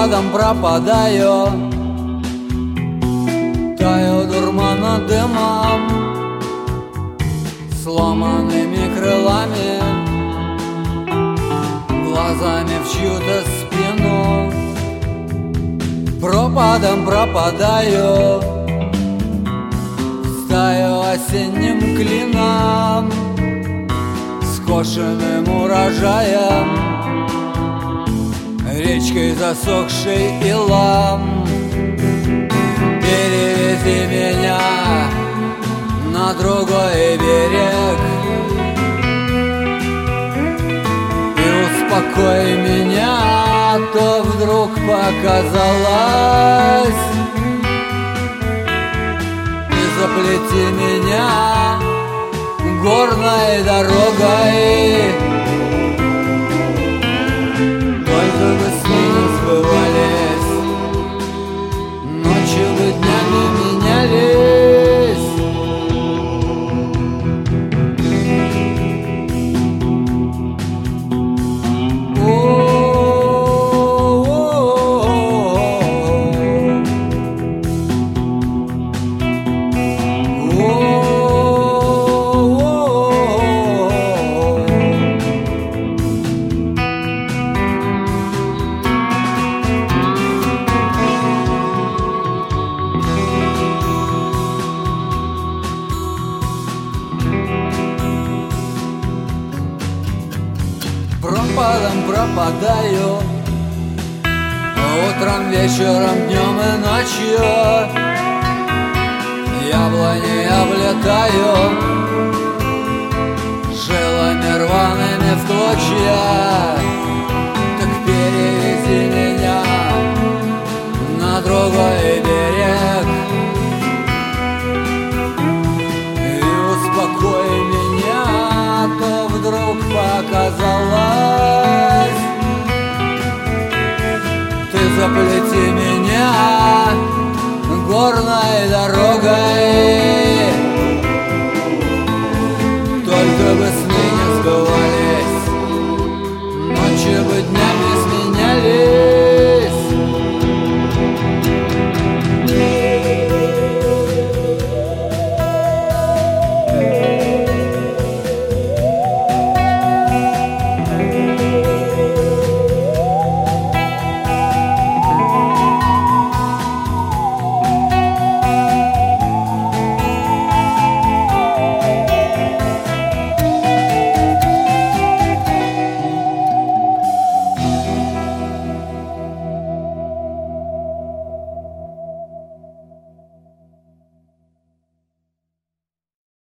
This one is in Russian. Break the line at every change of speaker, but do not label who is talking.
пропадом пропадаю, таю дурмана дымом, сломанными крылами, глазами в чью-то спину. Пропадом пропадаю, стаю осенним клином, скошенным урожаем, речкой засохшей илом. Перевези меня на другой берег и успокой меня, а то вдруг показалось. И заплети меня горной дорогой, только бы сны не сбывались, ночью бы днями менялись. Пропадом пропадаю, утром, вечером, днем и ночью. Яблони облетаю, жилами рваными в клочья. Так перевези меня на другой берег и успокой меня, а то вдруг показалось. Ты заплети меня горной дорогой.